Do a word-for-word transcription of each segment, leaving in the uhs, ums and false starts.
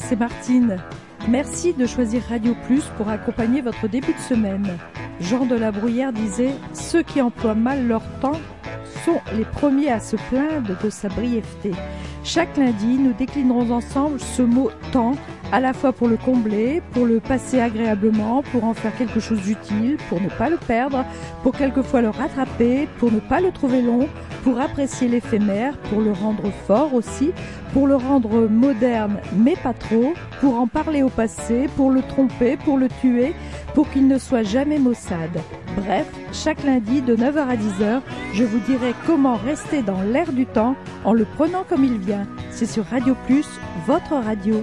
c'est Martine. Merci de choisir Radio Plus pour accompagner votre début de semaine. Jean de la Bruyère disait « Ceux qui emploient mal leur temps sont les premiers à se plaindre de sa brièveté ». Chaque lundi, nous déclinerons ensemble ce mot « temps », à la fois pour le combler, pour le passer agréablement, pour en faire quelque chose d'utile, pour ne pas le perdre, pour quelquefois le rattraper, pour ne pas le trouver long, pour apprécier l'éphémère, pour le rendre fort aussi, pour le rendre moderne mais pas trop, pour en parler au passé, pour le tromper, pour le tuer, pour qu'il ne soit jamais maussade. Bref, chaque lundi de neuf heures à dix heures, je vous dirai comment rester dans l'air du temps en le prenant comme il vient. C'est sur Radio Plus, votre radio.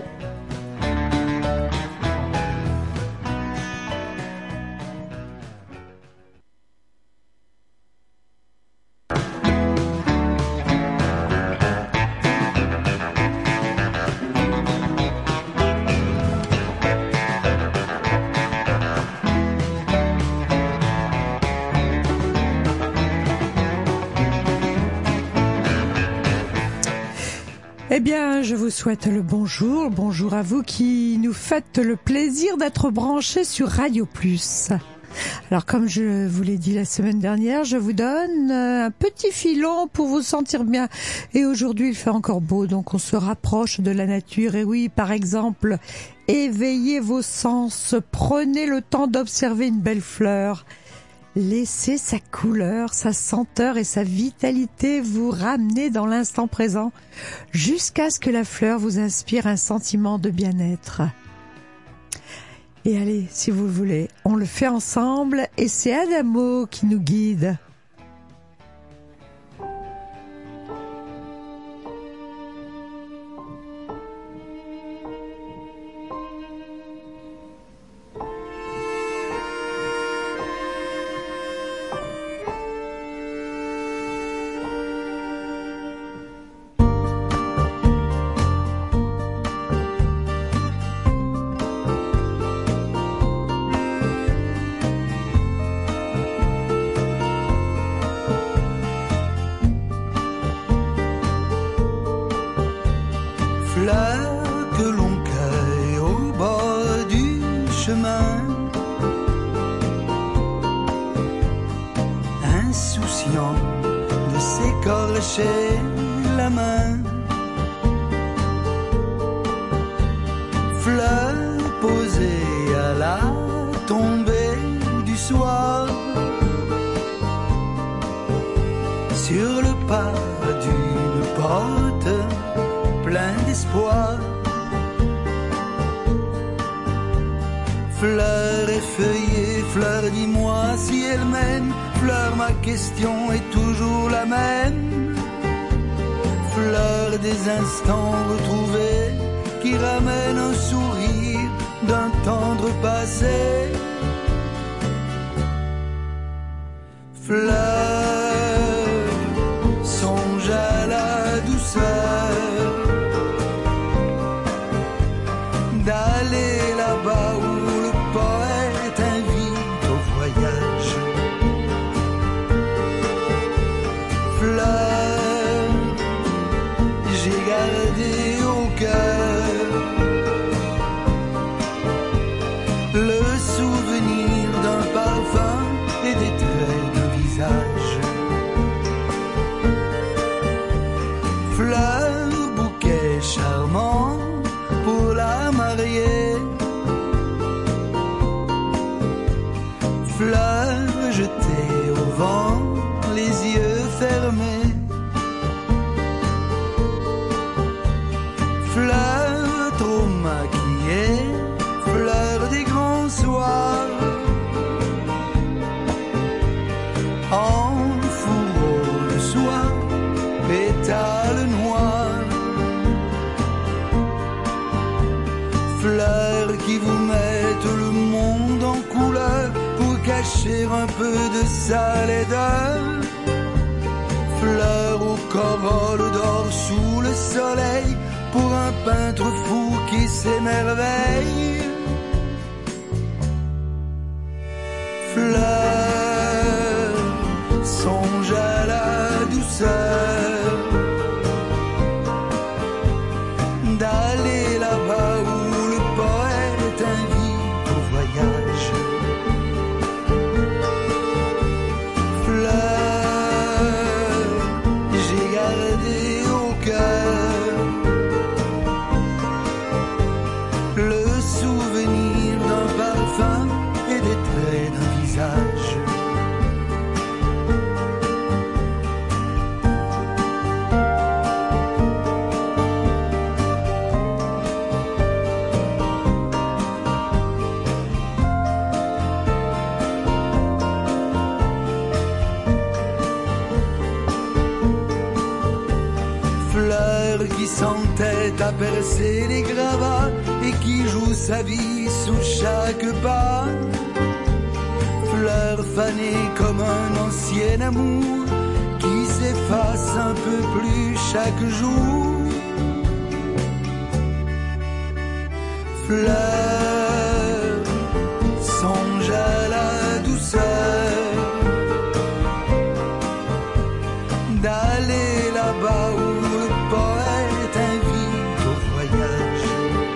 Eh bien, je vous souhaite le bonjour. Bonjour à vous qui nous faites le plaisir d'être branchés sur Radio Plus. Alors, comme je vous l'ai dit la semaine dernière, je vous donne un petit filon pour vous sentir bien. Et aujourd'hui, il fait encore beau, donc on se rapproche de la nature. Et oui, par exemple, éveillez vos sens. Prenez le temps d'observer une belle fleur. Laissez sa couleur, sa senteur et sa vitalité vous ramener dans l'instant présent jusqu'à ce que la fleur vous inspire un sentiment de bien-être. Et allez, si vous le voulez, on le fait ensemble et c'est Adamo qui nous guide. La main, fleur posée à la tombée du soir, sur le pas d'une porte plein d'espoir. Fleur effeuillée, fleur, dis-moi si elle mène. Fleur, ma question est toujours la même. Fleur des instants retrouvés qui ramènent un sourire d'un tendre passé. Fleur, songe à la douceur d'aller là-bas où le poète invite au voyage. Fleur, le souvenir d'un parfum et des traits de visage. Fleur, bouquet charmant pour la mariée. Fleur jetée au vent, les yeux fermés. Fleur trop maquillée, fleur des grands soirs, en fourreau le soir, pétale noir. Fleur qui vous mettent le monde en couleur pour cacher un peu de sa laideur. Fleur au corolle d'or sous le soleil, pour un peintre fou qui s'émerveille. Fleur, songe à la douceur d'aller là-bas où qui s'entête à percer les gravats et qui joue sa vie sous chaque pas. Fleur fanée comme un ancien amour qui s'efface un peu plus chaque jour. Fleur, songe à la douceur d'aller là-bas où le poète invite au voyage.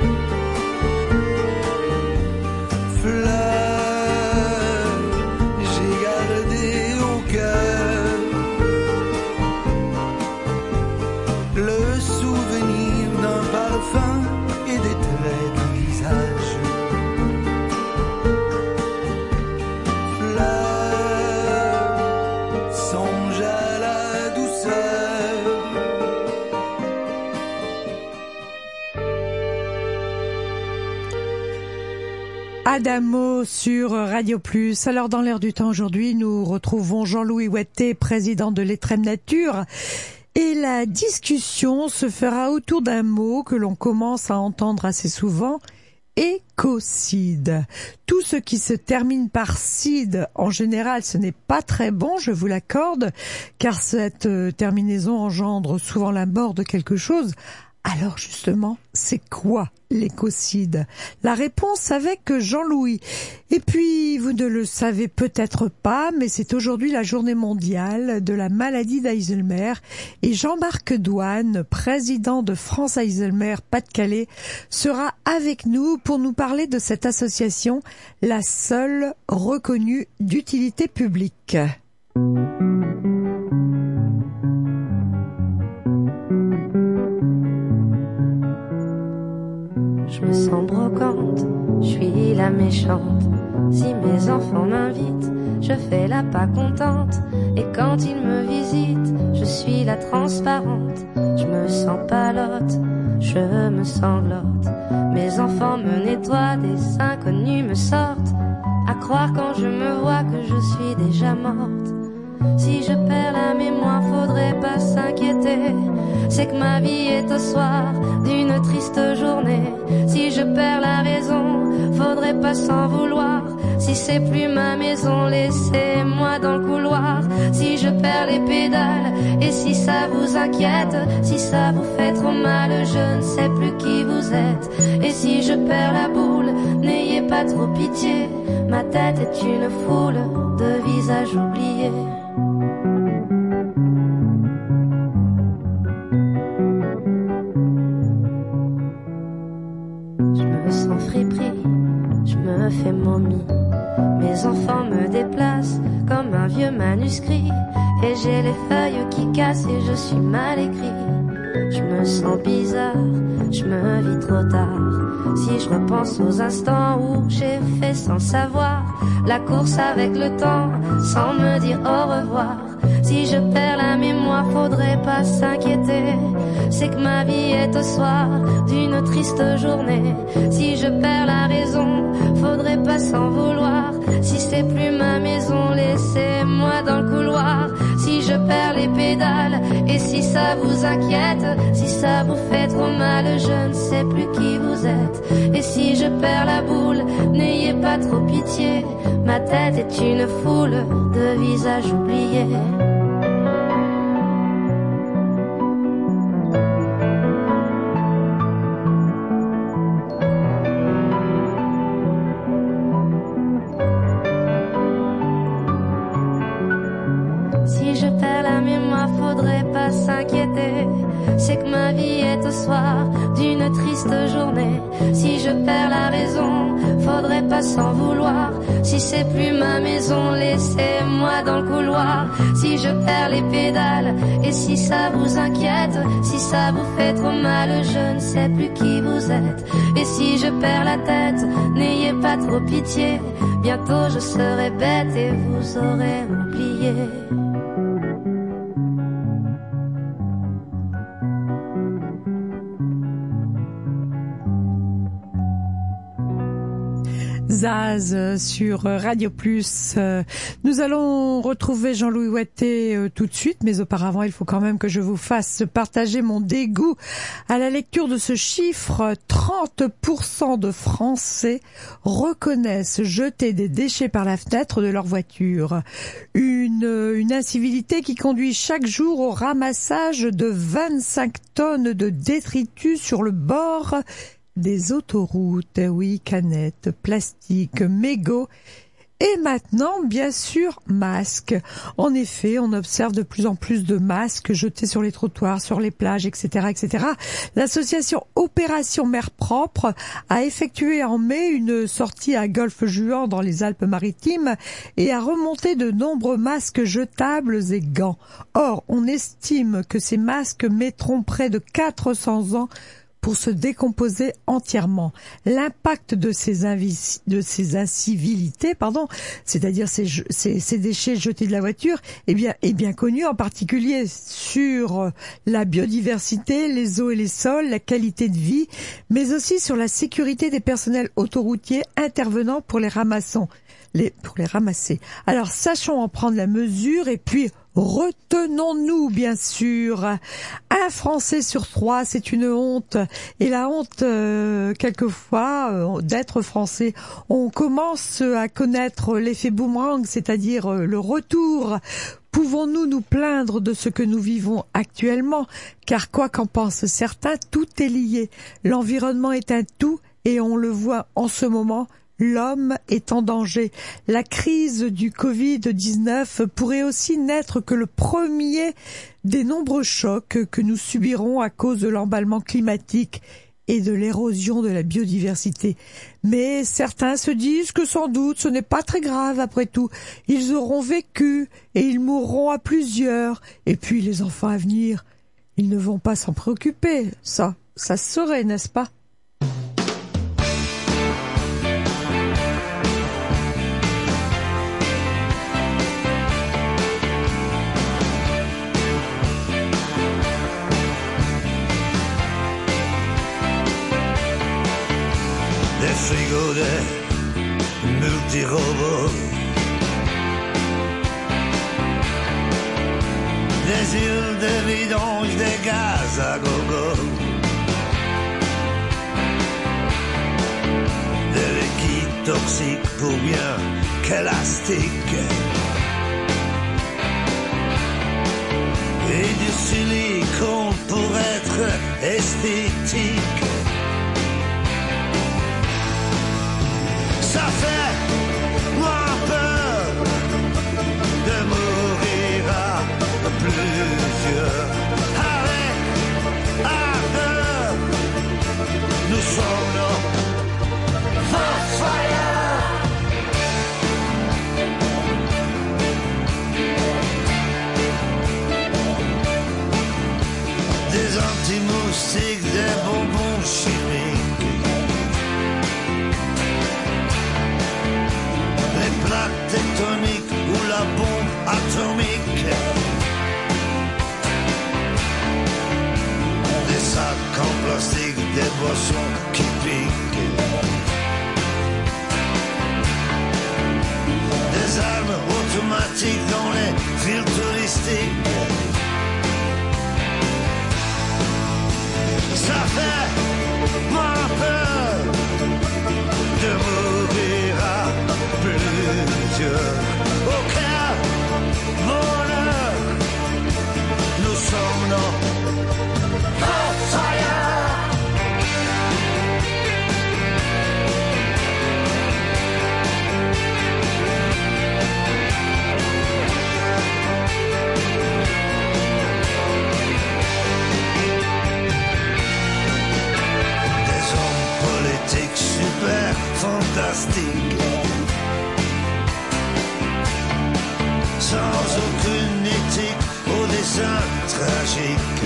Fleur, j'ai gardé au cœur le souvenir d'un parfum et des traits de visage. Fleur, songe à la douceur. Adamo sur Radio Plus. Alors dans l'air du temps aujourd'hui, nous retrouvons Jean-Louis Ouetté, président de l'Etrem Nature. Et la discussion se fera autour d'un mot que l'on commence à entendre assez souvent, écocide. Tout ce qui se termine par cide, en général, ce n'est pas très bon, je vous l'accorde, car cette terminaison engendre souvent la mort de quelque chose. Alors justement, c'est quoi l'écocide? La réponse avec Jean-Louis. Et puis, vous ne le savez peut-être pas, mais c'est aujourd'hui la journée mondiale de la maladie d'Alzheimer. Et Jean-Marc Douane, président de France Alzheimer Pas-de-Calais, sera avec nous pour nous parler de cette association, la seule reconnue d'utilité publique. Je me sens brocante, je suis la méchante. Si mes enfants m'invitent, je fais la pas contente. Et quand ils me visitent, je suis la transparente. Je me sens palote, je me sanglote. Mes enfants me nettoient, des inconnus me sortent. À croire quand je me vois que je suis déjà morte. Si je perds la mémoire, faudrait pas s'inquiéter. C'est que ma vie est au soir d'une triste journée. Si je perds la raison, faudrait pas s'en vouloir. Si c'est plus ma maison, laissez-moi dans le couloir. Si je perds les pédales, et si ça vous inquiète, si ça vous fait trop mal, je ne sais plus qui vous êtes. Et si je perds la boule, n'ayez pas trop pitié. Ma tête est une foule de visages oubliés. Me fais momie. Mes enfants me déplacent comme un vieux manuscrit. Et j'ai les feuilles qui cassent et je suis mal écrit. Je me sens bizarre, je me vis trop tard. Si je repense aux instants où j'ai fait sans savoir la course avec le temps, sans me dire au revoir. Si je perds la mémoire, faudrait pas s'inquiéter. C'est que ma vie est au soir d'une triste journée. Si je perds la raison, faudrait pas s'en vouloir. Si c'est plus ma maison, laissez-moi dans le couloir. Si je perds les pédales, et si ça vous inquiète, si ça vous fait trop mal, je ne sais plus qui vous êtes. Et si je perds la boule, n'ayez pas trop pitié. Ma tête est une foule de visages oubliés. C'est que ma vie est au soir d'une triste journée. Si je perds la raison, faudrait pas s'en vouloir. Si c'est plus ma maison, laissez-moi dans le couloir. Si je perds les pédales, et si ça vous inquiète, si ça vous fait trop mal, je ne sais plus qui vous êtes. Et si je perds la tête, n'ayez pas trop pitié. Bientôt je serai bête et vous aurez oublié. Zaz sur Radio Plus. Nous allons retrouver Jean-Louis Watté tout de suite, mais auparavant, il faut quand même que je vous fasse partager mon dégoût à la lecture de ce chiffre. trente pour cent de Français reconnaissent jeter des déchets par la fenêtre de leur voiture. Une, une incivilité qui conduit chaque jour au ramassage de vingt-cinq tonnes de détritus sur le bord des autoroutes. Oui, canettes, plastique, mégots et maintenant, bien sûr, masques. En effet, on observe de plus en plus de masques jetés sur les trottoirs, sur les plages, et cetera, et cetera. L'association Opération Mer Propre a effectué en mai une sortie à Golfe-Juan dans les Alpes-Maritimes et a remonté de nombreux masques jetables et gants. Or, on estime que ces masques mettront près de quatre cents ans pour se décomposer entièrement. L'impact de ces, invis, de ces incivilités, pardon, c'est-à-dire ces, ces, ces déchets jetés de la voiture, eh bien, est bien connu, en particulier sur la biodiversité, les eaux et les sols, la qualité de vie, mais aussi sur la sécurité des personnels autoroutiers intervenant pour les ramassons. Les, pour les ramasser. Alors, sachons en prendre la mesure et puis retenons-nous, bien sûr. Un Français sur trois, c'est une honte. Et la honte, euh, quelquefois, euh, d'être Français. On commence à connaître l'effet boomerang, c'est-à-dire euh, le retour. Pouvons-nous nous plaindre de ce que nous vivons actuellement? Car quoi qu'en pensent certains, tout est lié. L'environnement est un tout et on le voit en ce moment. L'homme est en danger. La crise du covid dix-neuf pourrait aussi n'être que le premier des nombreux chocs que nous subirons à cause de l'emballement climatique et de l'érosion de la biodiversité. Mais certains se disent que sans doute ce n'est pas très grave après tout. Ils auront vécu et ils mourront à plusieurs. Et puis les enfants à venir, ils ne vont pas s'en préoccuper. Ça, ça se saurait, n'est-ce pas? Frigo des multirobots, des îles de vidange, des gaz à gogo, de liquide toxique pour bien qu'élastique, et du silicone pour être esthétique. Ça fait moins peur de mourir à plusieurs. Avec ardeur, nous sommes nos fire. Des anti-moustiques, des bonbons chimiques, plaque tectonique ou la bombe atomique, des sacs en plastique, des boissons qui piquent, des armes automatiques dans les villes touristiques. Ça fait moins peur de mourir à plusieurs. Aucun bonheur, nous sommes nos fire. Des hommes politiques super fantastiques, sans aucune éthique, au dessin tragique,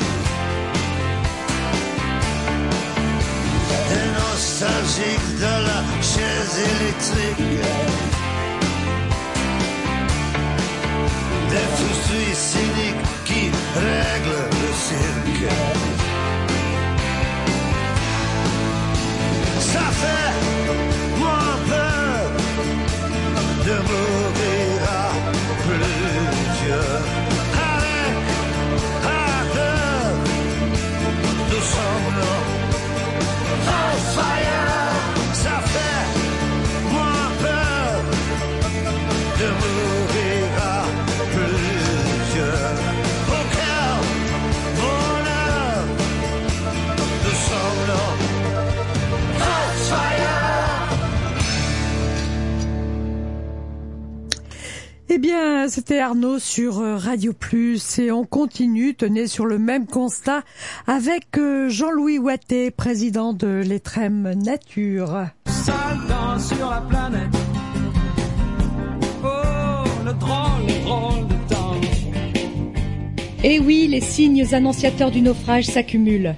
des nostalgiques de la chaise électrique, des fous cyniques qui règlent le cirque. Ça fait moins peur Eh bien, c'était Arnaud sur Radio Plus et on continue, tenez, sur le même constat avec Jean-Louis Watté, président de l'E T R E M Nature. Sale dans sur la planète. Oh, le drôle, le drôle de temps. Et oui, les signes annonciateurs du naufrage s'accumulent.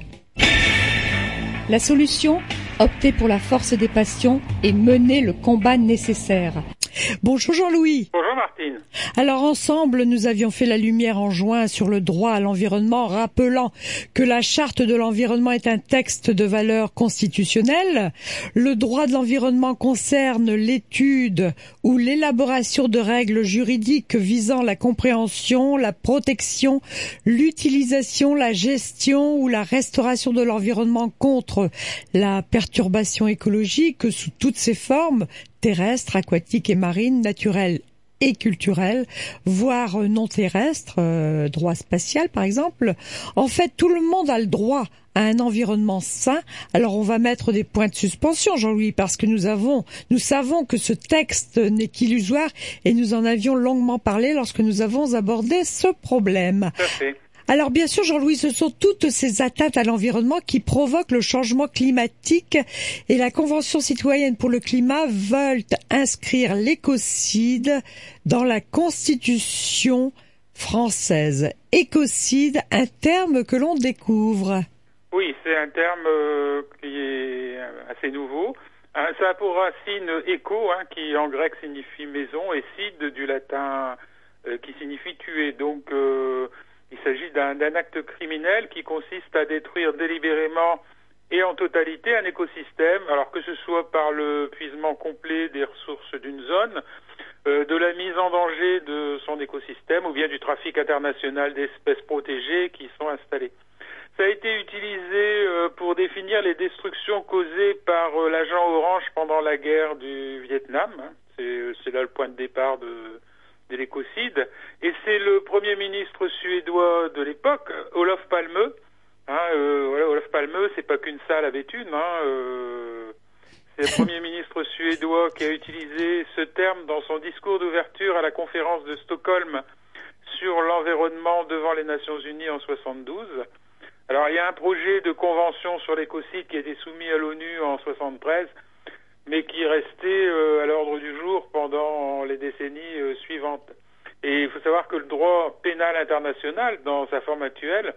La solution ? Opter pour la force des passions et mener le combat nécessaire. Bonjour Jean-Louis. Bonjour Martine. Alors ensemble, nous avions fait la lumière en juin sur le droit à l'environnement, rappelant que la charte de l'environnement est un texte de valeur constitutionnelle. Le droit de l'environnement concerne l'étude ou l'élaboration de règles juridiques visant la compréhension, la protection, l'utilisation, la gestion ou la restauration de l'environnement contre la perturbation écologique sous toutes ses formes, terrestres, aquatiques et marines, naturelles et culturelles, voire non terrestres, euh, droit spatial par exemple. En fait, tout le monde a le droit à un environnement sain. Alors on va mettre des points de suspension, Jean-Louis, parce que nous avons, nous savons que ce texte n'est qu'illusoire et nous en avions longuement parlé lorsque nous avons abordé ce problème. Tout à fait. Alors bien sûr, Jean-Louis, ce sont toutes ces atteintes à l'environnement qui provoquent le changement climatique et la Convention citoyenne pour le climat veulent inscrire l'écocide dans la Constitution française. Écocide, un terme que l'on découvre. Oui, c'est un terme euh, qui est assez nouveau. Hein, ça a pour racine éco, hein, qui en grec signifie maison, et cide du latin euh, qui signifie tuer. Donc euh, il s'agit d'un, d'un acte criminel qui consiste à détruire délibérément et en totalité un écosystème, alors que ce soit par le puisement complet des ressources d'une zone, euh, de la mise en danger de son écosystème ou bien du trafic international d'espèces protégées qui sont installées. Ça a été utilisé euh, pour définir les destructions causées par euh, l'agent orange pendant la guerre du Vietnam. Hein. C'est, c'est là le point de départ de... de l'écocide, et c'est le premier ministre suédois de l'époque, Olof Palme. Hein, euh, voilà, Olof Palme, c'est pas qu'une salle à Béthune, hein, euh, c'est le premier ministre suédois qui a utilisé ce terme dans son discours d'ouverture à la conférence de Stockholm sur l'environnement devant les Nations Unies en soixante-douze. Alors il y a un projet de convention sur l'écocide qui a été soumis à l'ONU en soixante-treize, mais qui restait euh, à l'ordre du jour pendant les décennies euh, suivantes. Et il faut savoir que le droit pénal international, dans sa forme actuelle,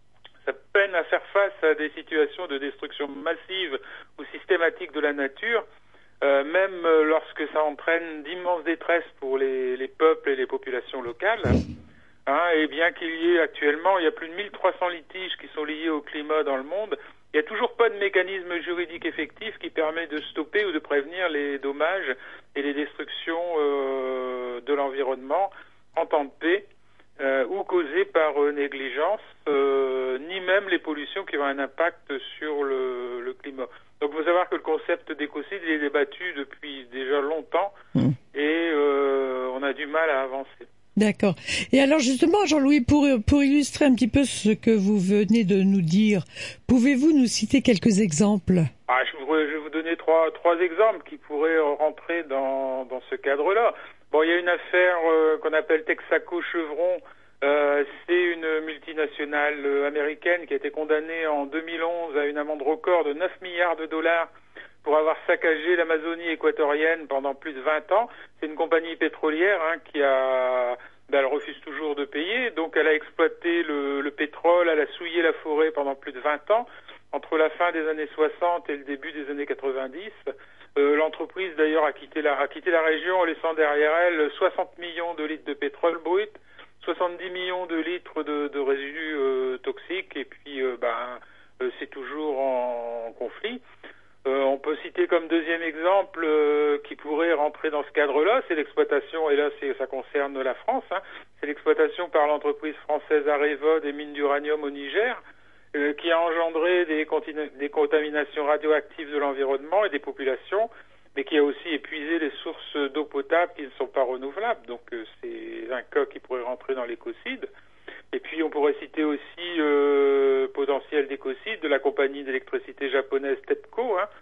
ça peine à faire face à des situations de destruction massive ou systématique de la nature, euh, même lorsque ça entraîne d'immenses détresses pour les, les peuples et les populations locales. Hein, et bien qu'il y ait actuellement, il y a plus de mille trois cents litiges qui sont liés au climat dans le monde, il n'y a toujours pas de mécanisme juridique effectif qui permet de stopper ou de prévenir les dommages et les destructions euh, de l'environnement en temps de paix euh, ou causées par euh, négligence, euh, ni même les pollutions qui ont un impact sur le, le climat. Donc il faut savoir que le concept d'écocide il est débattu depuis déjà longtemps mmh. et euh, on a du mal à avancer. D'accord. Et alors justement, Jean-Louis, pour, pour illustrer un petit peu ce que vous venez de nous dire, pouvez-vous nous citer quelques exemples ? Ah, je, voudrais, je vais vous donner trois, trois exemples qui pourraient rentrer dans, dans ce cadre-là. Bon, il y a une affaire euh, qu'on appelle Texaco Chevron. Euh, c'est une multinationale euh, américaine qui a été condamnée en deux mille onze à une amende record de neuf milliards de dollars pour avoir saccagé l'Amazonie équatorienne pendant plus de vingt ans. C'est une compagnie pétrolière hein, qui a... Ben, elle refuse toujours de payer, donc elle a exploité le, le pétrole, elle a souillé la forêt pendant plus de vingt ans, entre la fin des années soixante et le début des années quatre-vingt-dix. Euh, l'entreprise d'ailleurs a quitté, la, a quitté la région en laissant derrière elle soixante millions de litres de pétrole brut, soixante-dix millions de litres de, de résidus euh, toxiques, et puis euh, ben, euh, c'est toujours en, en conflit. Euh, on peut citer comme deuxième exemple euh, qui pourrait rentrer dans ce cadre-là, c'est l'exploitation, et là c'est, ça concerne la France, hein, c'est l'exploitation par l'entreprise française Areva des mines d'uranium au Niger, euh, qui a engendré des, continu- des contaminations radioactives de l'environnement et des populations, mais qui a aussi épuisé les sources d'eau potable qui ne sont pas renouvelables. Donc euh, c'est un cas qui pourrait rentrer dans l'écocide. Et puis on pourrait citer aussi euh, potentiel d'écocide de la compagnie d'électricité japonaise TEPCO, hein,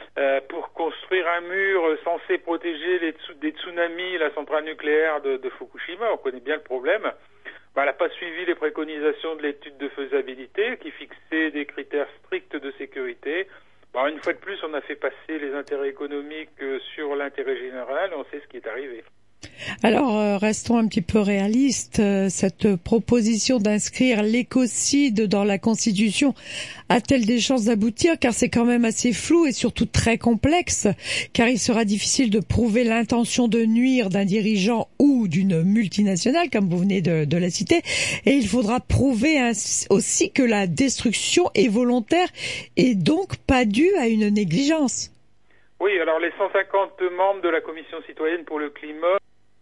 euh, pour construire un mur censé protéger les tsu- des tsunamis la centrale nucléaire de, de Fukushima. On connaît bien le problème. Ben, elle n'a pas suivi les préconisations de l'étude de faisabilité qui fixait des critères stricts de sécurité. Ben, une fois de plus, on a fait passer les intérêts économiques euh, sur l'intérêt général. On sait ce qui est arrivé. Alors, euh, restons un petit peu réalistes. Euh, cette proposition d'inscrire l'écocide dans la Constitution a-t-elle des chances d'aboutir? Car c'est quand même assez flou et surtout très complexe, car il sera difficile de prouver l'intention de nuire d'un dirigeant ou d'une multinationale, comme vous venez de, de la citer, et il faudra prouver ainsi, aussi que la destruction est volontaire et donc pas due à une négligence. Oui, alors les cent cinquante membres de la Commission citoyenne pour le climat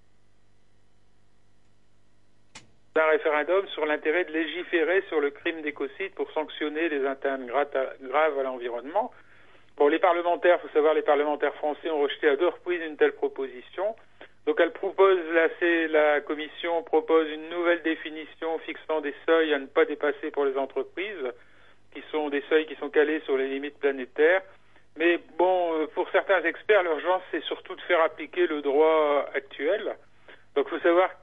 un référendum sur l'intérêt de légiférer sur le crime d'écocide pour sanctionner les atteintes graves à l'environnement. Bon, les parlementaires, il faut savoir, les parlementaires français ont rejeté à deux reprises une telle proposition. Donc elle propose, la, la Commission propose une nouvelle définition fixant des seuils à ne pas dépasser pour les entreprises, qui sont des seuils qui sont calés sur les limites planétaires. Mais bon, pour certains experts, l'urgence, c'est surtout de faire appliquer le droit actuel. Donc il faut savoir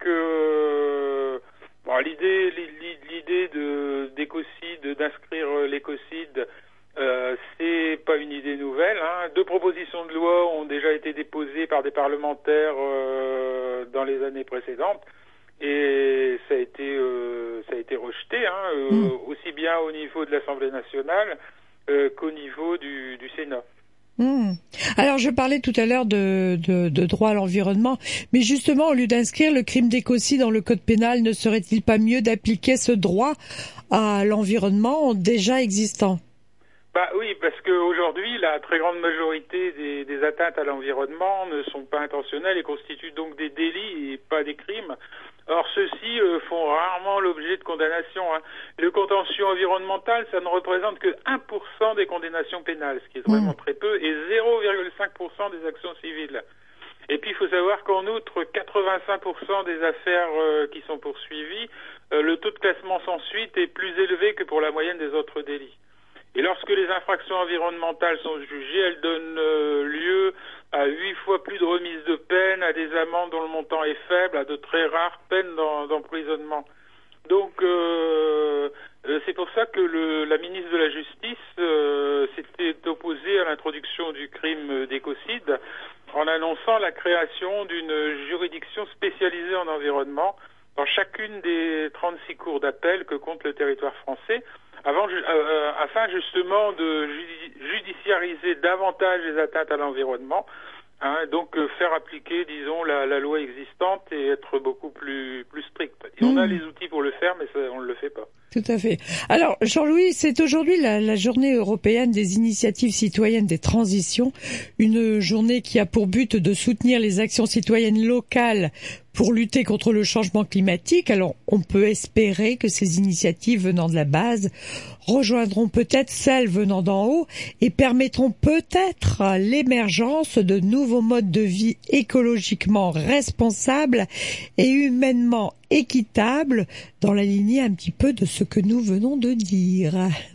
que bon, l'idée, l'idée de, d'écocide, d'inscrire l'écocide, euh, c'est pas une idée nouvelle. Hein. Deux propositions de loi ont déjà été déposées par des parlementaires euh, dans les années précédentes, et ça a été, euh, ça a été rejeté, hein, euh, mmh. aussi bien au niveau de l'Assemblée nationale euh, qu'au niveau du, du Sénat. Mmh. Alors je parlais tout à l'heure de, de, de droit à l'environnement, mais justement au lieu d'inscrire le crime d'écocide dans le code pénal, ne serait-il pas mieux d'appliquer ce droit à l'environnement déjà existant? Bah oui, parce qu'aujourd'hui la très grande majorité des, des atteintes à l'environnement ne sont pas intentionnelles et constituent donc des délits et pas des crimes. Or, ceux-ci euh, font rarement l'objet de condamnation. Hein. Le contentieux environnemental, ça ne représente que un pour cent des condamnations pénales, ce qui est vraiment mmh. très peu, et zéro virgule cinq pour cent des actions civiles. Et puis, il faut savoir qu'en outre, quatre-vingt-cinq pour cent des affaires euh, qui sont poursuivies, euh, le taux de classement sans suite est plus élevé que pour la moyenne des autres délits. Et lorsque les infractions environnementales sont jugées, elles donnent euh, lieu à huit fois plus de remises de peine, à des amendes dont le montant est faible, à de très rares peines d'emprisonnement. Donc euh, c'est pour ça que le, la ministre de la Justice euh, s'était opposée à l'introduction du crime d'écocide en annonçant la création d'une juridiction spécialisée en environnement dans chacune des trente-six cours d'appel que compte le territoire français, avant, euh, afin justement de judiciariser davantage les atteintes à l'environnement, hein, donc euh, faire appliquer, disons, la, la loi existante et être beaucoup plus, plus strict. Et mmh. on a les outils pour le faire, mais ça, on ne le fait pas. Tout à fait. Alors, Jean-Louis, c'est aujourd'hui la, la journée européenne des initiatives citoyennes des transitions, une journée qui a pour but de soutenir les actions citoyennes locales pour lutter contre le changement climatique. Alors, on peut espérer que ces initiatives venant de la base rejoindront peut-être celles venant d'en haut et permettront peut-être l'émergence de nouveaux modes de vie écologiquement responsables et humainement équitables, dans la lignée un petit peu de ce que nous venons de dire.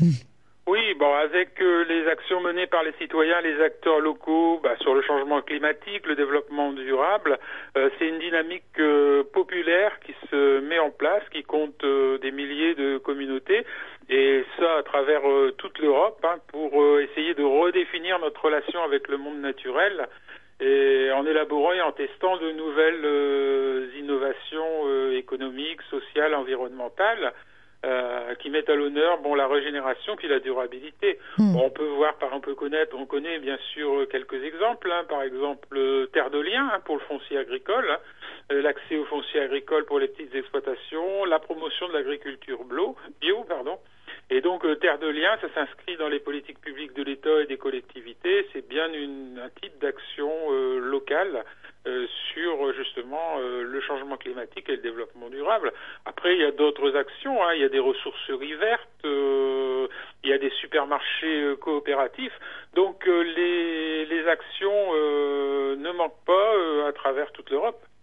Oui, bon, avec euh, les actions menées par les citoyens, les acteurs locaux, bah, sur le changement climatique, le développement durable, euh, c'est une dynamique euh, populaire qui se met en place, qui compte euh, des milliers de communautés, et ça à travers euh, toute l'Europe, hein, pour euh, essayer de redéfinir notre relation avec le monde naturel, et en élaborant et en testant de nouvelles euh, innovations euh, économiques, sociales, environnementales, Euh, qui mettent à l'honneur bon la régénération puis la durabilité. Mmh. Bon, on peut voir, par on peut connaître, on connaît bien sûr quelques exemples. Hein, par exemple, euh, Terre de Liens hein, pour le foncier agricole, hein, euh, l'accès au foncier agricole pour les petites exploitations, la promotion de l'agriculture bio, bio, pardon. Et donc euh, Terre de Liens, ça s'inscrit dans les politiques publiques de l'État et des collectivités. C'est bien une, un type d'action euh, locale. Euh, sur justement euh, le changement climatique et le développement durable. Après, il y a d'autres actions, hein. Il y a des ressourceries vertes, euh, il y a des supermarchés euh, coopératifs. Donc euh, les, les actions euh, ne manquent pas euh, à travers toute l'Europe.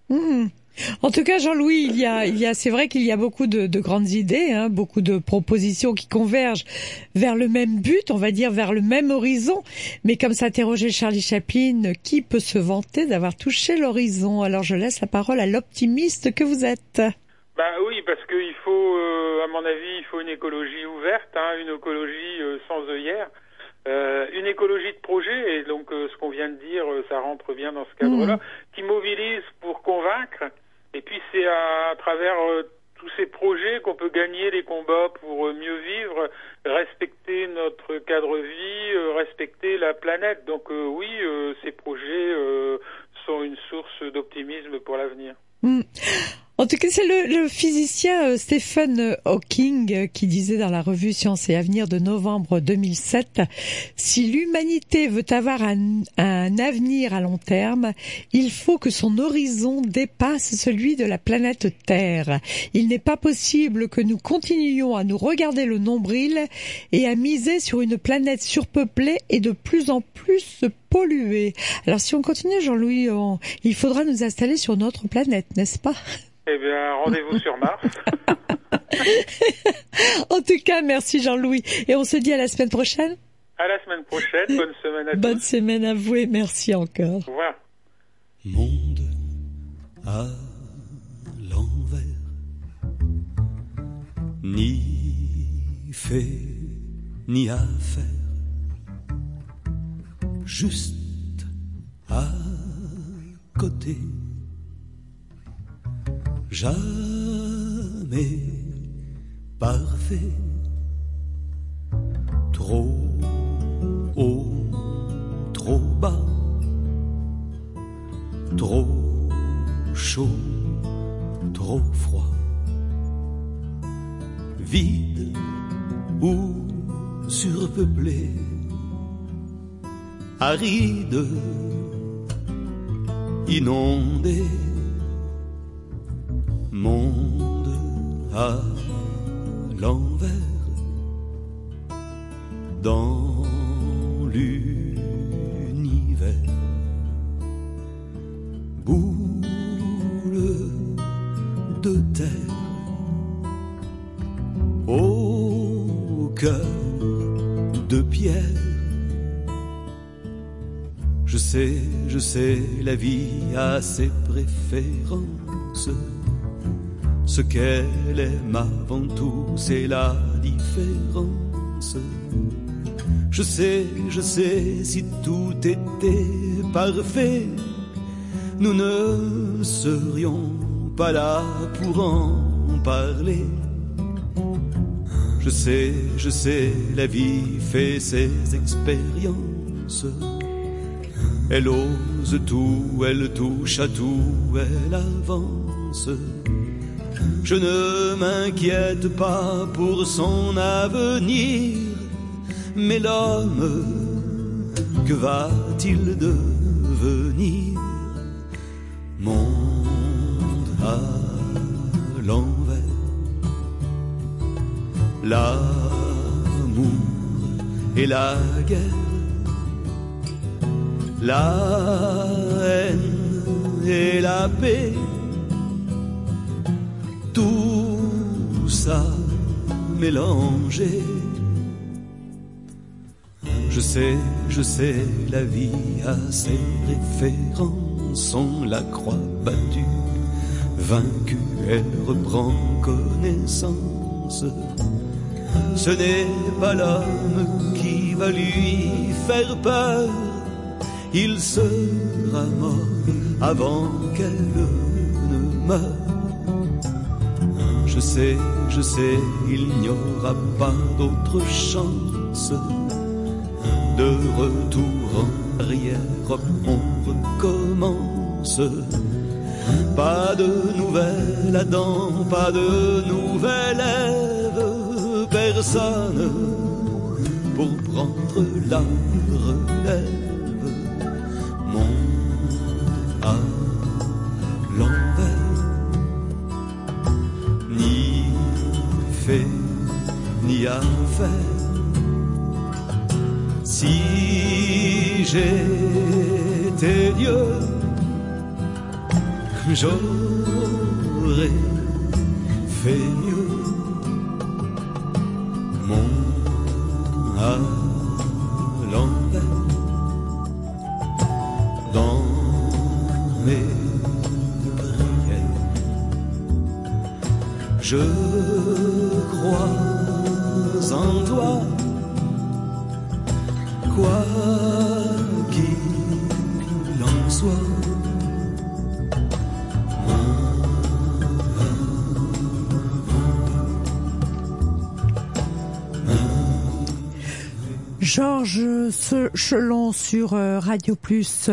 Mmh. En tout cas, Jean-Louis, il y a, il y a, c'est vrai qu'il y a beaucoup de, de grandes idées, hein, beaucoup de propositions qui convergent vers le même but, on va dire vers le même horizon. Mais comme s'interrogeait Charlie Chaplin, qui peut se vanter d'avoir touché l'horizon? Alors je laisse la parole à l'optimiste que vous êtes. Bah oui, parce qu'il faut, euh, à mon avis, il faut une écologie ouverte, hein, une écologie euh, sans œillères. Euh, une écologie de projet, et donc euh, ce qu'on vient de dire, euh, ça rentre bien dans ce cadre-là, mmh. qui mobilise pour convaincre, et puis c'est à, à travers euh, tous ces projets qu'on peut gagner les combats pour euh, mieux vivre, respecter notre cadre de vie, euh, respecter la planète. Donc euh, oui, euh, ces projets euh, sont une source d'optimisme pour l'avenir. Mmh. En tout cas, c'est le, le physicien euh, Stephen Hawking euh, qui disait dans la revue Science et Avenir de novembre deux mille sept, « Si l'humanité veut avoir un, un avenir à long terme, il faut que son horizon dépasse celui de la planète Terre. Il n'est pas possible que nous continuions à nous regarder le nombril et à miser sur une planète surpeuplée et de plus en plus polluée. » Alors si on continue, Jean-Louis, on, il faudra nous installer sur notre planète, n'est-ce pas ? Eh bien, rendez-vous sur Mars. En tout cas, merci Jean-Louis. Et on se dit à la semaine prochaine. À la semaine prochaine. Bonne semaine à tous. Bonne semaine à vous et merci encore. Au revoir. Monde à l'envers, ni fait ni à faire, juste à côté. Jamais parfait, trop haut, trop bas, trop chaud, trop froid, vide ou surpeuplé, aride, inondé. Monde à l'envers, dans l'univers, boule de terre, au cœur de pierre. Je sais, je sais, la vie a ses préférences. Ce qu'elle aime avant tout, c'est la différence. Je sais, je sais, si tout était parfait, nous ne serions pas là pour en parler. Je sais, je sais, la vie fait ses expériences. Elle ose tout, elle touche à tout, elle avance. Je ne m'inquiète pas pour son avenir, mais l'homme, que va-t-il devenir? Monde à l'envers, l'amour et la guerre, la haine et la paix, tout ça mélangé. Je sais, je sais, la vie a ses références. On la croit battue, vaincue, elle reprend connaissance. Ce n'est pas l'homme qui va lui faire peur, il sera mort avant qu'elle ne meure. Je sais, je sais, il n'y aura pas d'autre chance. De retour en arrière, on recommence. Pas de nouvelle Adam, pas de nouvelle Ève, personne pour prendre la relève. Monde à l'envers, ni fait ni à faire. Si j'étais Dieu, j'aurais fait mieux. Mon à l'envers dans mes prières, je crois en toi, quoi qu'il en soit. Georges Chelon sur Radio Plus.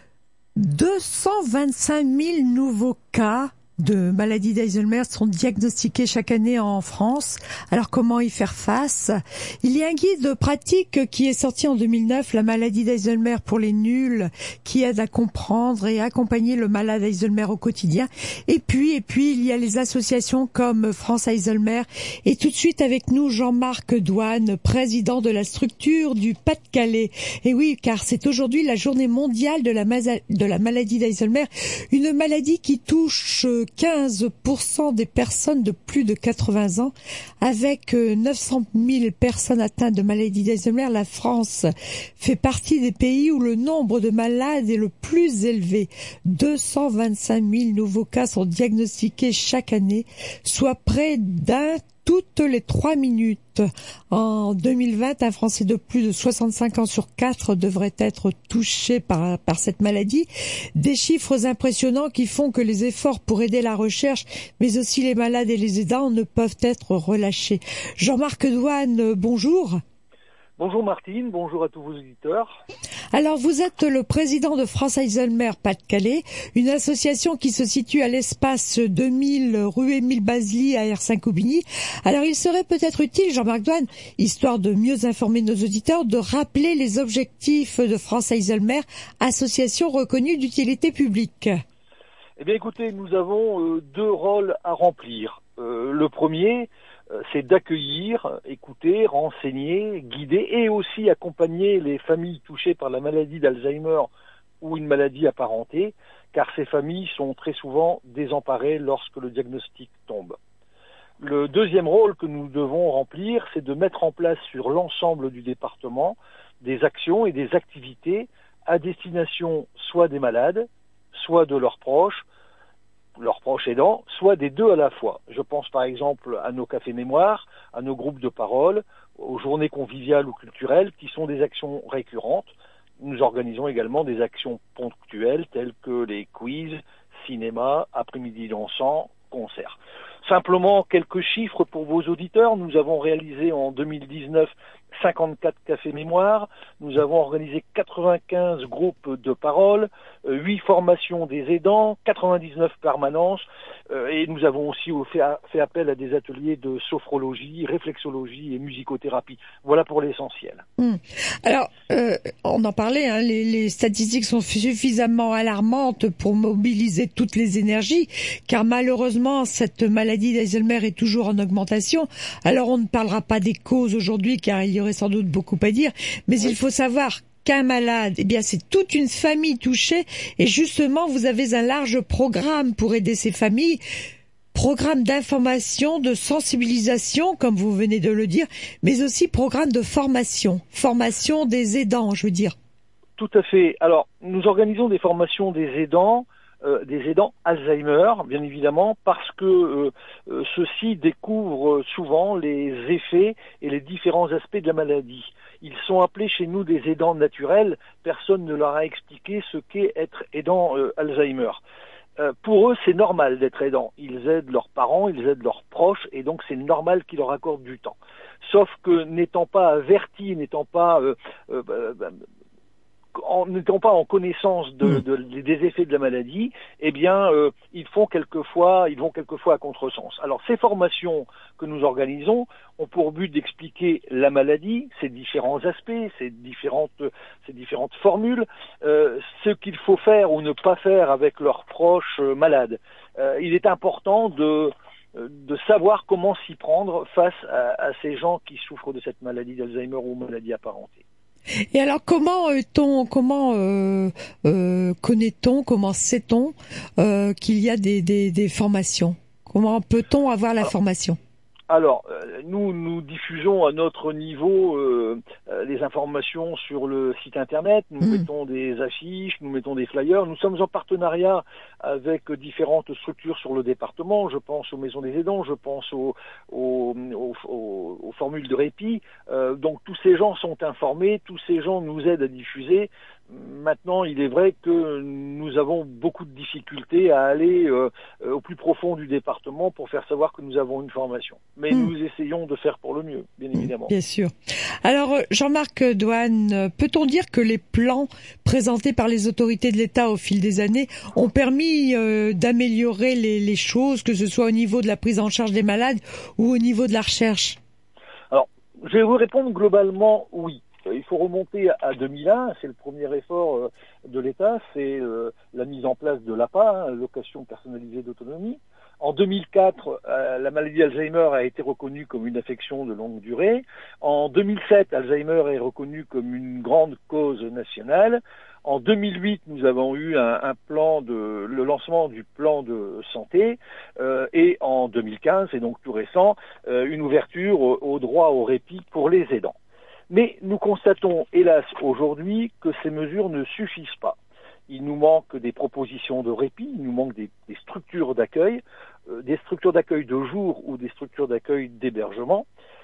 deux cent vingt-cinq mille nouveaux cas de maladie d'Alzheimer sont diagnostiqués chaque année en France. Alors comment y faire face? Il y a un guide pratique qui est sorti en deux mille neuf, la maladie d'Alzheimer pour les nuls, qui aide à comprendre et accompagner le malade Alzheimer au quotidien. Et puis, et puis, il y a les associations comme France Alzheimer. Et tout de suite avec nous, Jean-Marc Douane, président de la structure du Pas-de-Calais. Et oui, car c'est aujourd'hui la journée mondiale de la, de la maladie d'Alzheimer, une maladie qui touche quinze pour cent des personnes de plus de quatre-vingts ans. Avec neuf cent mille personnes atteintes de maladie d'Alzheimer, la France fait partie des pays où le nombre de malades est le plus élevé. deux cent vingt-cinq mille nouveaux cas sont diagnostiqués chaque année, soit près d'un toutes les trois minutes. En deux mille vingt, un Français de plus de soixante-cinq ans sur quatre devrait être touché par, par cette maladie. Des chiffres impressionnants qui font que les efforts pour aider la recherche, mais aussi les malades et les aidants ne peuvent être relâchés. Jean-Marc Douane, bonjour. Bonjour Martine, bonjour à tous vos auditeurs. Alors vous êtes le président de France Alzheimer Pas-de-Calais, une association qui se situe à l'espace deux mille rue Émile Basely à Ersin-Coubigny. Alors il serait peut-être utile, Jean-Marc Douane, histoire de mieux informer nos auditeurs, de rappeler les objectifs de France Alzheimer, association reconnue d'utilité publique. Eh bien écoutez, nous avons euh, deux rôles à remplir. Euh, le premier, c'est d'accueillir, écouter, renseigner, guider et aussi accompagner les familles touchées par la maladie d'Alzheimer ou une maladie apparentée, car ces familles sont très souvent désemparées lorsque le diagnostic tombe. Le deuxième rôle que nous devons remplir, c'est de mettre en place sur l'ensemble du département des actions et des activités à destination soit des malades, soit de leurs proches, leurs proches aidants, soit des deux à la fois. Je pense par exemple à nos cafés mémoire, à nos groupes de parole, aux journées conviviales ou culturelles qui sont des actions récurrentes. Nous organisons également des actions ponctuelles telles que les quiz, cinéma, après-midi dansant, concerts. Simplement quelques chiffres pour vos auditeurs. Nous avons réalisé en deux mille dix-neuf cinquante-quatre cafés mémoire, nous avons organisé quatre-vingt-quinze groupes de parole, huit formations des aidants, quatre-vingt-dix-neuf permanences, euh, et nous avons aussi fait, fait appel à des ateliers de sophrologie, réflexologie et musicothérapie. Voilà pour l'essentiel. Mmh. Alors, euh, on en parlait, hein, les, les statistiques sont suffisamment alarmantes pour mobiliser toutes les énergies, car malheureusement, cette maladie d'Alzheimer est toujours en augmentation. Alors, on ne parlera pas des causes aujourd'hui, car il y aurait sans doute beaucoup à dire, mais oui. Il faut savoir qu'un malade, eh bien, c'est toute une famille touchée, et justement, vous avez un large programme pour aider ces familles, programme d'information, de sensibilisation, comme vous venez de le dire, mais aussi programme de formation, formation des aidants, je veux dire. Tout à fait. Alors, nous organisons des formations des aidants, Euh, des aidants Alzheimer, bien évidemment, parce que euh, euh, ceux-ci découvrent souvent les effets et les différents aspects de la maladie. Ils sont appelés chez nous des aidants naturels, personne ne leur a expliqué ce qu'est être aidant euh, Alzheimer. Euh, pour eux, c'est normal d'être aidant. Ils aident leurs parents, ils aident leurs proches, et donc c'est normal qu'ils leur accordent du temps. Sauf que n'étant pas avertis, n'étant pas... Euh, euh, bah, en n'étant pas en connaissance de, de, de, des effets de la maladie, eh bien, euh, ils font quelquefois, ils vont quelquefois à contresens. Alors, ces formations que nous organisons ont pour but d'expliquer la maladie, ses différents aspects, ses différentes, ses différentes formules, euh, ce qu'il faut faire ou ne pas faire avec leurs proches euh, malades. Euh, il est important de de savoir comment s'y prendre face à, à ces gens qui souffrent de cette maladie d'Alzheimer ou maladie apparentée. Et alors, comment euh, comment euh, euh, connaît-on, comment sait-on euh, qu'il y a des, des, des formations? Comment peut-on avoir la formation? Alors, euh, nous, nous diffusons à notre niveau euh, euh, les informations sur le site internet, nous mmh. mettons des affiches, nous mettons des flyers, nous sommes en partenariat avec différentes structures sur le département, je pense aux maisons des aidants, je pense aux, aux, aux, aux, aux formules de répit, euh, donc tous ces gens sont informés, tous ces gens nous aident à diffuser. Maintenant, il est vrai que nous avons beaucoup de difficultés à aller euh, au plus profond du département pour faire savoir que nous avons une formation. Mais mmh. nous essayons de faire pour le mieux, bien évidemment. Bien sûr. Alors, Jean-Marc Douane, peut-on dire que les plans présentés par les autorités de l'État au fil des années ont permis euh, d'améliorer les, les choses, que ce soit au niveau de la prise en charge des malades ou au niveau de la recherche? Alors, je vais vous répondre globalement oui. Il faut remonter à deux mille un, c'est le premier effort de l'État, c'est la mise en place de l'A P A, hein, location personnalisée d'autonomie. En deux mille quatre, la maladie d'Alzheimer a été reconnue comme une affection de longue durée. En deux mille sept, Alzheimer est reconnu comme une grande cause nationale. En deux mille huit, nous avons eu un, un plan de le lancement du plan de santé euh, et en deux mille quinze, c'est donc tout récent, euh, une ouverture au, au droit au répit pour les aidants. Mais nous constatons, hélas, aujourd'hui, que ces mesures ne suffisent pas. Il nous manque des propositions de répit, il nous manque des, des structures d'accueil, euh, des structures d'accueil de jour ou des structures d'accueil d'hébergement.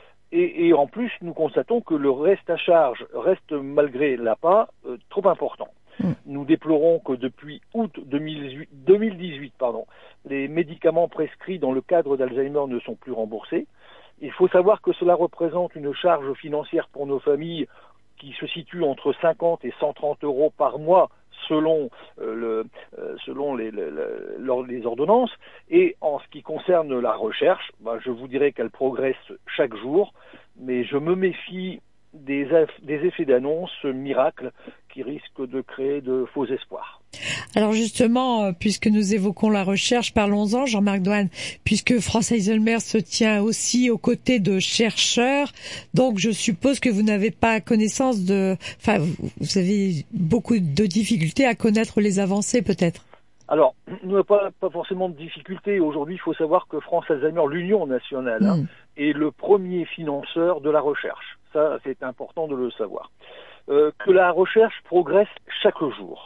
Et, et en plus, nous constatons que le reste à charge reste, malgré l'A P A, euh, trop important. Mmh. Nous déplorons que depuis août deux mille dix-huit, pardon, les médicaments prescrits dans le cadre d'Alzheimer ne sont plus remboursés. Il faut savoir que cela représente une charge financière pour nos familles qui se situe entre cinquante et cent trente euros par mois selon, euh, le, euh, selon les, les, les ordonnances. Et en ce qui concerne la recherche, bah, je vous dirais qu'elle progresse chaque jour, mais je me méfie des, des effets d'annonce miracles qui risquent de créer de faux espoirs. Alors justement, puisque nous évoquons la recherche, parlons-en, Jean-Marc Douane, puisque France Alzheimer se tient aussi aux côtés de chercheurs, donc je suppose que vous n'avez pas connaissance de... Enfin, vous avez beaucoup de difficultés à connaître les avancées peut-être. Alors, nous n'avons pas, pas forcément de difficultés. Aujourd'hui, il faut savoir que France Alzheimer, l'Union nationale, mmh. hein, est le premier financeur de la recherche. Ça, c'est important de le savoir. Euh, que la recherche progresse chaque jour.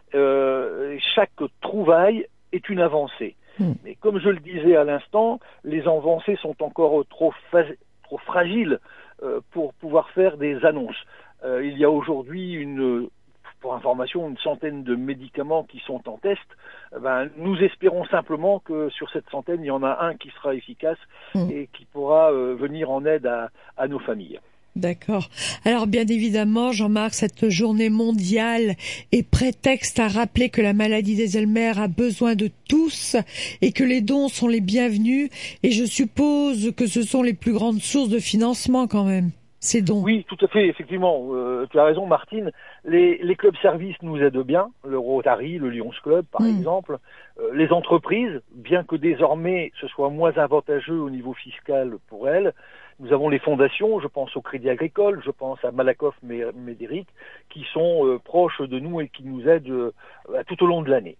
Euh, chaque trouvaille est une avancée. Mmh. Mais comme je le disais à l'instant, les avancées sont encore trop, trop fragiles euh, pour pouvoir faire des annonces. Euh, il y a aujourd'hui une... pour information, une centaine de médicaments qui sont en test. Ben, nous espérons simplement que sur cette centaine, il y en a un qui sera efficace mmh. et qui pourra euh, venir en aide à, à nos familles. D'accord. Alors bien évidemment, Jean-Marc, cette journée mondiale est prétexte à rappeler que la maladie d'Alzheimer a besoin de tous et que les dons sont les bienvenus. Et je suppose que ce sont les plus grandes sources de financement quand même. Ces dons. Oui, tout à fait, effectivement. Euh, tu as raison, Martine. Les, les clubs services nous aident bien. Le Rotary, le Lions Club, par mmh. exemple. Euh, les entreprises, bien que désormais ce soit moins avantageux au niveau fiscal pour elles. Nous avons les fondations, je pense au Crédit Agricole, je pense à Malakoff Médéric, qui sont euh, proches de nous et qui nous aident euh, tout au long de l'année.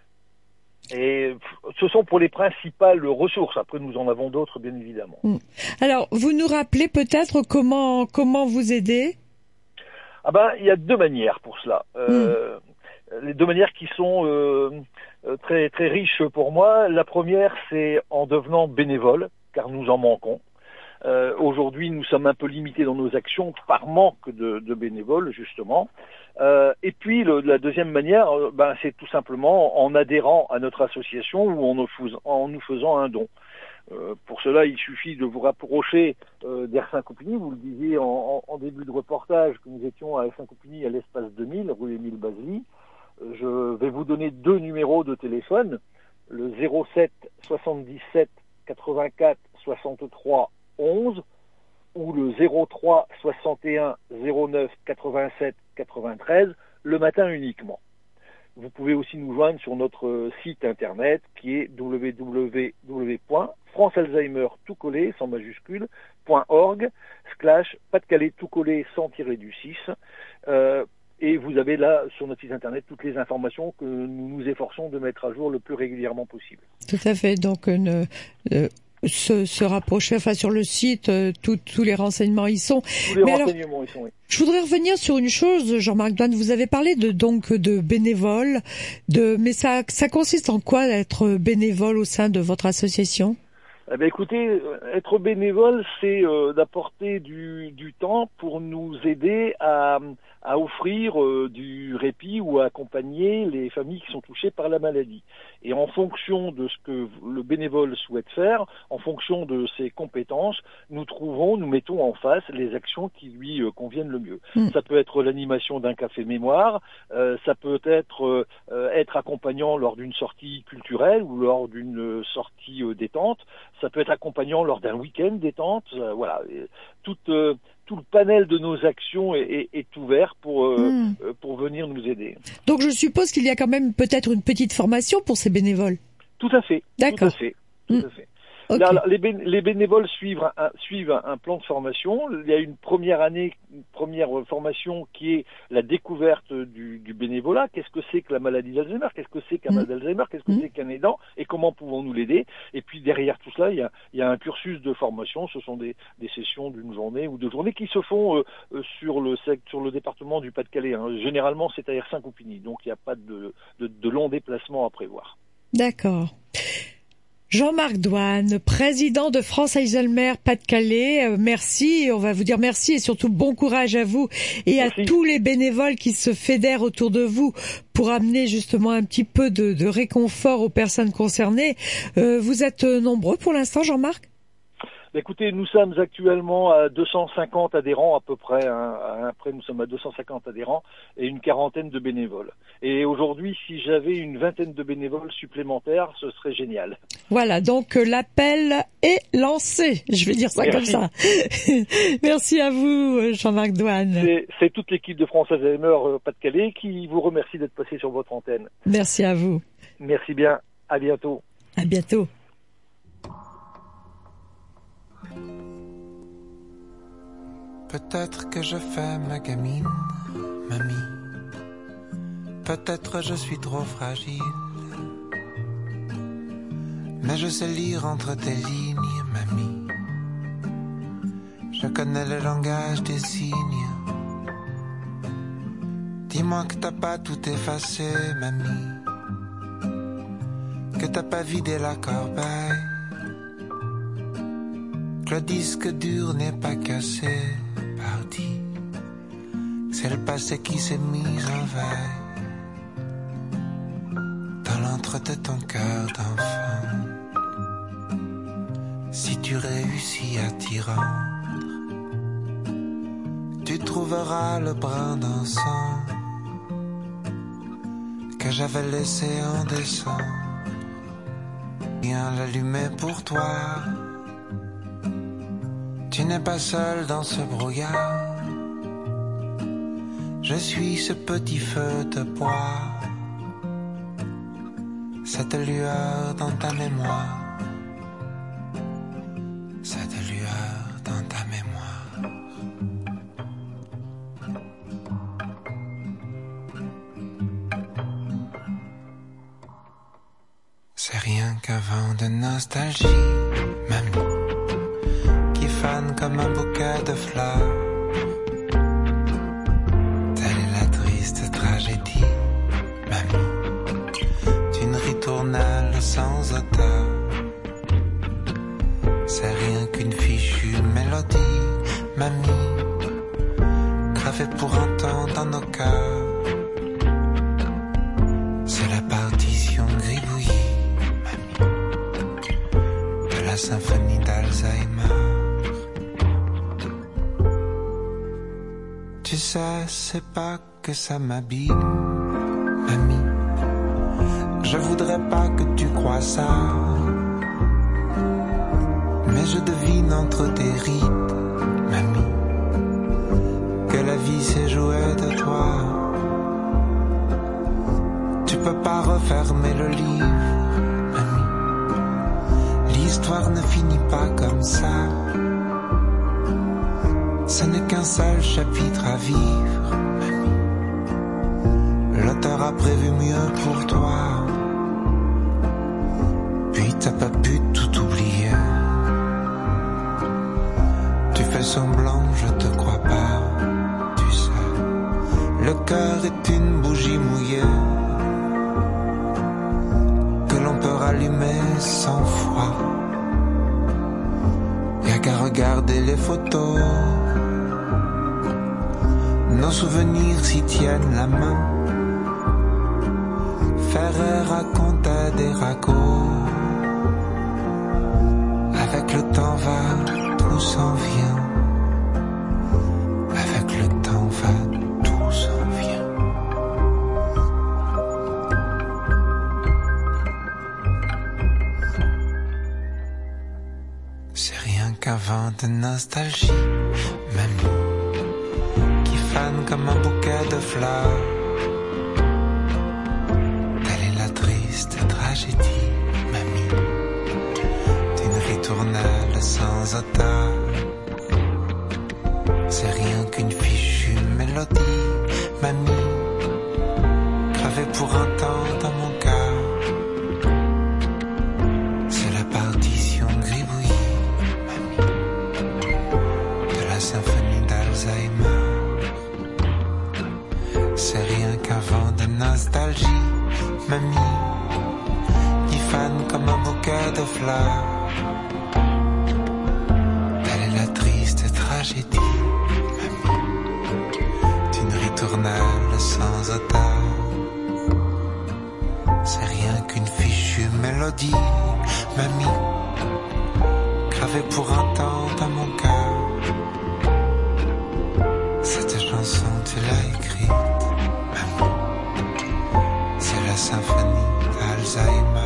Et ce sont pour les principales ressources. Après, nous en avons d'autres, bien évidemment. Alors, vous nous rappelez peut-être comment comment vous aider ? Ah ben, il y a deux manières pour cela. Euh, mm. Les deux manières qui sont euh, très très riches pour moi. La première, c'est en devenant bénévole, car nous en manquons. Euh, aujourd'hui, nous sommes un peu limités dans nos actions par manque de, de bénévoles, justement. Euh, et puis, le, la deuxième manière, euh, ben, c'est tout simplement en adhérant à notre association ou en nous, fais, en nous faisant un don. Euh, pour cela, il suffit de vous rapprocher euh, d'Ersin-Coupigny. Vous le disiez en, en, en début de reportage que nous étions à Ersin-Coupigny à l'espace deux mille, rue Émile Basely. Euh, je vais vous donner deux numéros de téléphone, le zéro sept soixante-dix-sept quatre-vingt-quatre soixante-trois onze ou le zéro trois soixante et un zéro neuf quatre-vingt-sept quatre-vingt-treize, le matin uniquement. Vous pouvez aussi nous joindre sur notre site internet qui est w w w point france alzheimer tout collé sans majuscule point org, ce clash, Pas-de-Calais tout collé sans tirer du six. Euh, et vous avez là, sur notre site internet, toutes les informations que nous nous efforçons de mettre à jour le plus régulièrement possible. Tout à fait. Donc, une, euh, se, se rapprocher, enfin, sur le site, euh, tout, tous les renseignements y sont. Tous les Mais renseignements alors, y sont, oui. Je voudrais revenir sur une chose, Jean-Marc Douane. Vous avez parlé de, donc, de bénévoles, de, mais ça, ça consiste en quoi d'être bénévole au sein de votre association? Eh bien, écoutez, être bénévole, c'est euh, d'apporter du, du temps pour nous aider à, à offrir euh, du répit ou à accompagner les familles qui sont touchées par la maladie. Et en fonction de ce que le bénévole souhaite faire, en fonction de ses compétences, nous trouvons, nous mettons en face les actions qui lui euh, conviennent le mieux. Mmh. Ça peut être l'animation d'un café mémoire, euh, ça peut être euh, être accompagnant lors d'une sortie culturelle ou lors d'une sortie euh, détente. Ça peut être accompagnant lors d'un week-end détente. Euh, voilà, et tout, euh, tout le panel de nos actions est, est, est ouvert pour euh, mmh. euh, pour venir nous aider. Donc je suppose qu'il y a quand même peut-être une petite formation pour ces bénévoles. Tout à fait. D'accord. Tout à fait. Tout mmh. à fait. Okay. Là, les, bé- les bénévoles suivent un, suivent un, un plan de formation. Il y a une première année, une première formation qui est la découverte du, du bénévolat. Qu'est-ce que c'est que la maladie d'Alzheimer? Qu'est-ce que c'est qu'un mmh. malade d'Alzheimer? Qu'est-ce que mmh. c'est qu'un aidant? Et comment pouvons-nous l'aider? Et puis derrière tout cela, il y a, il y a un cursus de formation. Ce sont des, des sessions d'une journée ou deux journées qui se font euh, euh, sur le sur le département du Pas-de-Calais. Hein. Généralement, c'est à Ersin-Coupigny, donc il n'y a pas de, de, de long déplacement à prévoir. D'accord. Jean-Marc Douane, président de France Alzheimer Pas-de-Calais, euh, merci, on va vous dire merci et surtout bon courage à vous et merci. À tous les bénévoles qui se fédèrent autour de vous pour amener justement un petit peu de, de réconfort aux personnes concernées. Euh, vous êtes nombreux pour l'instant, Jean-Marc ? Écoutez, nous sommes actuellement à deux cent cinquante adhérents à peu près. Hein. Après, nous sommes à deux cent cinquante adhérents et une quarantaine de bénévoles. Et aujourd'hui, si j'avais une vingtaine de bénévoles supplémentaires, ce serait génial. Voilà, donc euh, l'appel est lancé. Je vais dire ça Merci. Comme ça. Merci à vous, Jean-Marc Douane. C'est, c'est toute l'équipe de France Alzheimer euh, Pas-de-Calais qui vous remercie d'être passé sur votre antenne. Merci à vous. Merci bien. À bientôt. À bientôt. Peut-être que je fais ma gamine, mamie. Peut-être je suis trop fragile. Mais je sais lire entre tes lignes, mamie. Je connais le langage des signes. Dis-moi que t'as pas tout effacé, mamie. Que t'as pas vidé la corbeille. Que le disque dur n'est pas cassé. Parti, c'est le passé qui s'est mis en veille dans l'antre de ton cœur d'enfant. Si tu réussis à t'y rendre, tu trouveras le brin d'encens que j'avais laissé en décembre. Viens l'allumer pour toi. Tu n'es pas seul dans ce brouillard. Je suis ce petit feu de bois, cette lueur dans ta mémoire, cette lueur dans ta mémoire. C'est rien qu'un vent de nostalgie, mamie, fan comme un bouquet de fleurs. Telle est la triste tragédie, mamie, d'une ritournelle sans auteur. C'est rien qu'une fichue mélodie, mamie, gravée pour un temps dans nos cœurs. C'est la partition gribouillie, mamie, de la symphonie d'Alzheimer. Tu sais, c'est pas que ça m'abîme, mamie. Je voudrais pas que tu crois ça, mais je devine entre tes rides, mamie, que la vie s'est jouée de toi. Tu peux pas refermer le livre, mamie. L'histoire ne finit pas comme ça. Ce n'est qu'un seul chapitre à vivre, mamie. L'auteur a prévu mieux pour toi. Puis t'as pas pu tout oublier. Tu fais semblant, je te crois pas. Tu sais, le cœur est une bougie mouillée que l'on peut rallumer sans froid. Y'a qu'à regarder les photos. Nos souvenirs s'y tiennent la main. Ferrer racontait des ragots. Avec le temps va, tout s'en vient. Avec le temps va, tout s'en vient. C'est rien qu'un vent de nostalgie, mamie, qui fane comme un bouquet de fleurs. Telle est la triste tragédie, mamie, d'une ritournelle sans auteur. C'est rien qu'une fichue mélodie, mamie, gravée pour un temps dans mon cœur. C'est la partition gribouillie, mamie, de la symphonie d'Alzheimer. C'est rien qu'un vent de nostalgie, mamie, qui fane comme un bouquet de fleurs. Telle est la triste tragédie, mamie, d'une ritournelle sans auteur. C'est rien qu'une fichue mélodie, mamie, gravée pour un temps dans mon cœur. Cette chanson, tu l'as écrite, mamie, c'est la symphonie d'Alzheimer.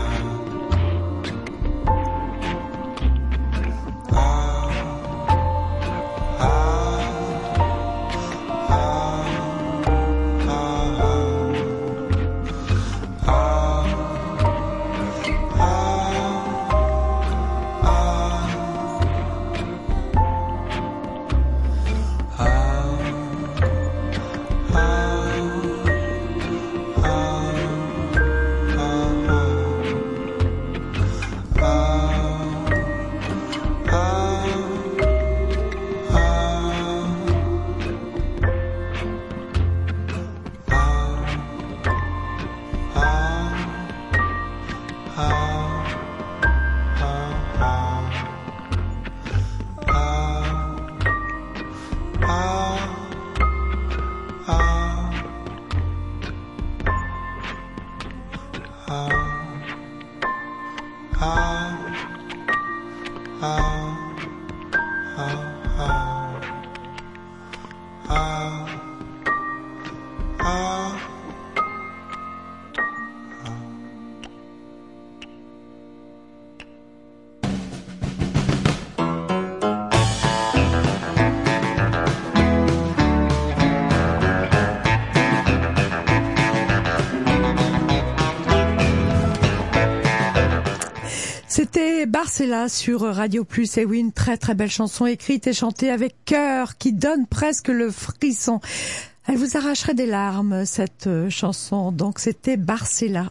C'était Barcella sur Radio Plus. Et oui, une très très belle chanson écrite et chantée avec cœur qui donne presque le frisson. Elle vous arracherait des larmes, cette chanson. Donc c'était Barcella.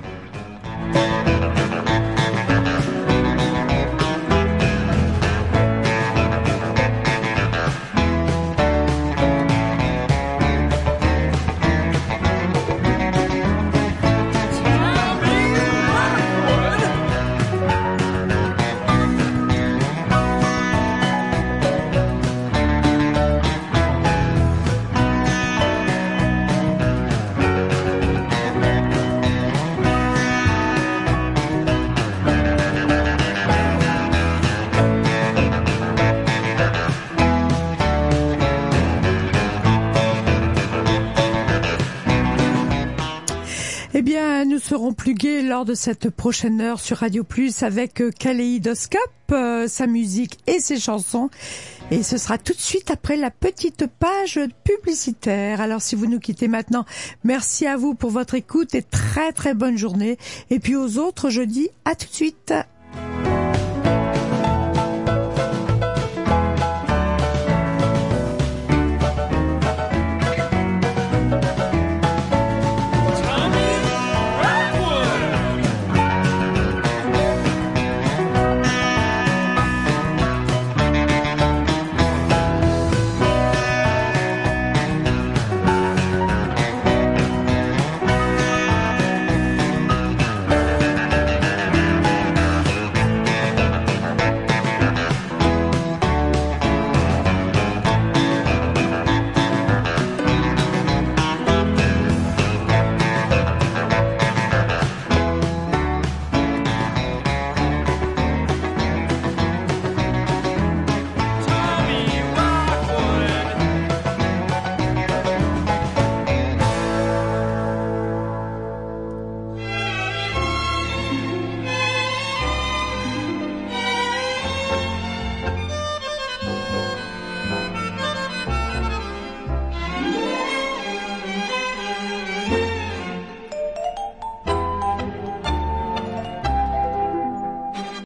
Nous serons plus gais lors de cette prochaine heure sur Radio Plus avec Kaléidoscope, euh, sa musique et ses chansons. Et ce sera tout de suite après la petite page publicitaire. Alors si vous nous quittez maintenant, merci à vous pour votre écoute et très très bonne journée. Et puis aux autres, je dis à tout de suite.